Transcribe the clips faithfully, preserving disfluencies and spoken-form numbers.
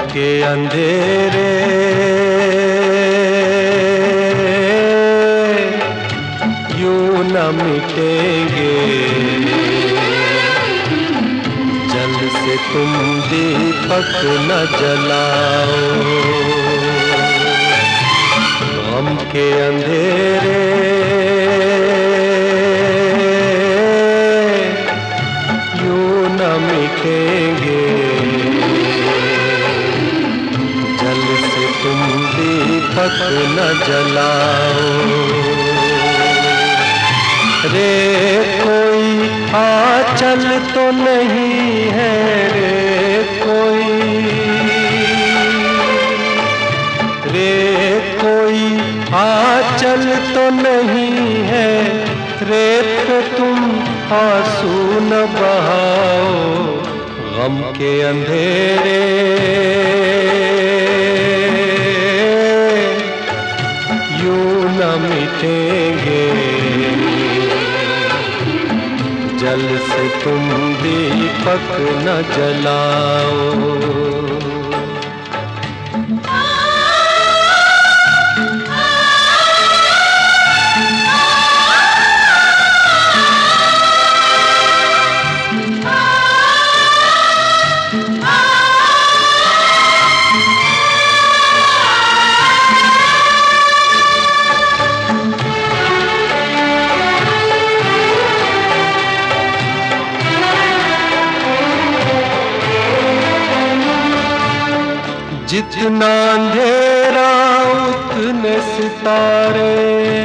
के अंधेरे यूं न मिटेंगे, जल से तुम दीपक न जलाओ। गम के अंधेरे यूं न मिटेंगे, जल से तुम दीपक न जलाओ। रे कोई आंचल तो नहीं है, रे कोई, रे कोई आंचल तो नहीं है, रेत पे तुम आंसू न बहाओ। गम के अंधेरे यूं न मिटेंगे, जल से तुम दीपक न जलाओ। जितना अंधेरा उतने सितारे,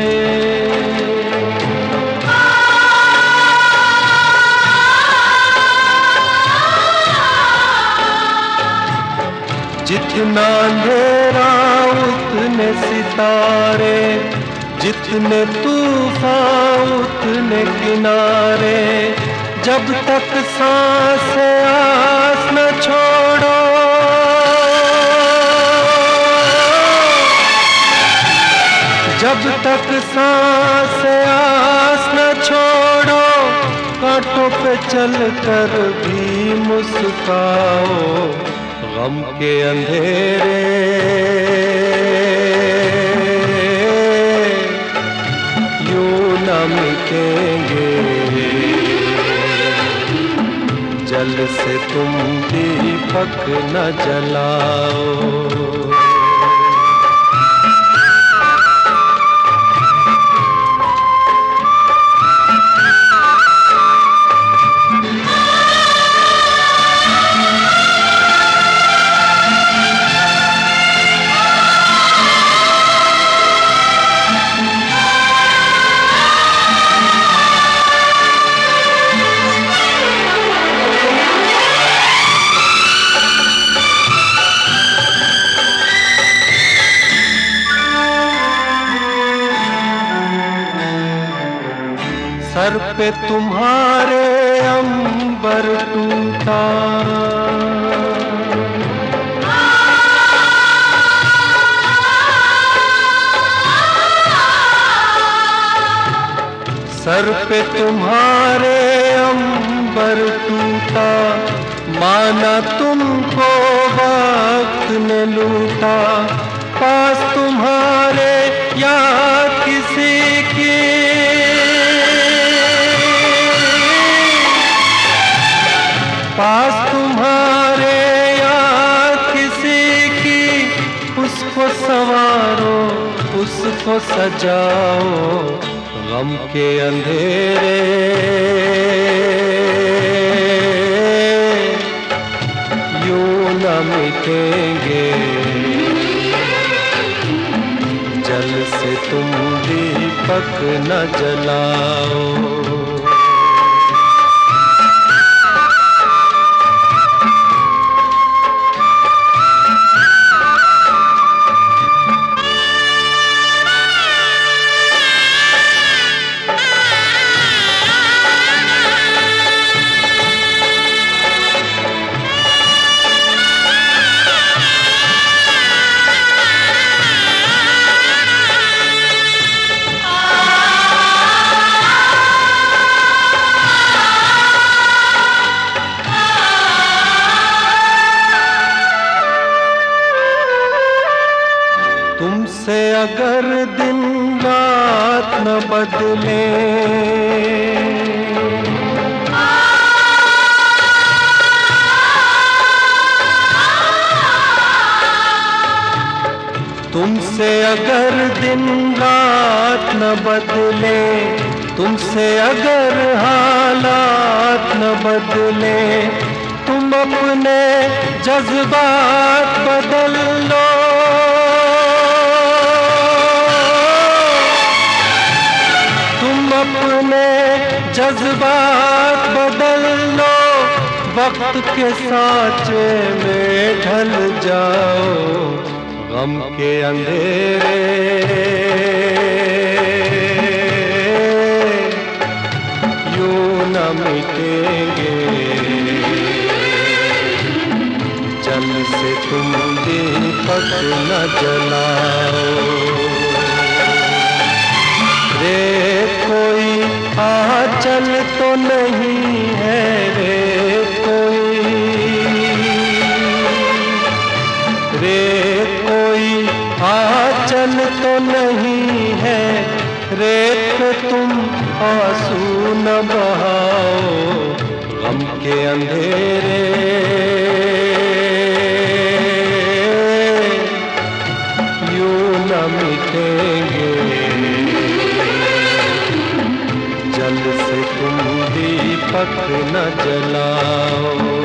जितना अंधेरा उतने सितारे, जितने तूफान उतने किनारे। जब तक सांस आस न छोड़ो, जब तक सांस आस न छोड़ो, कांटों पे चलकर भी मुस्काओ। गम के अंधेरे यूं न मिटेंगे, जल से तुम दीपक न जलाओ। सर पे तुम्हारे अंबर टूटा, सर पे तुम्हारे अंबर टूटा। माना तुमको वक्त ने लूटा, पास तुम्हारे या किसी की, पास तुम्हारे या किसी की। उसको संवारो, उसको सजाओ। गम के अंधेरे यूं न मिटेंगे, जल से तुम दीपक न जलाओ। तुमसे अगर दिन रात न बदले, तुमसे अगर दिन रात न बदले, तुमसे अगर हालात न बदले, तुम अपने जज्बात बदल लो, तुम अपने जज्बात बदल लो, वक्त के सांचे में ढल जाओ, गम के अंधेरे यूं न मिटेंगे, जल से तुम दीपक न जलाओ। रे कोई आंचल तो नहीं है, रे कोई, रे कोई आंचल तो नहीं है, रेत पे तुम आंसू न बहाओ, गम के अंधेरे यूं न मिटेंगे, जल से तुम दीपक न जलाओ।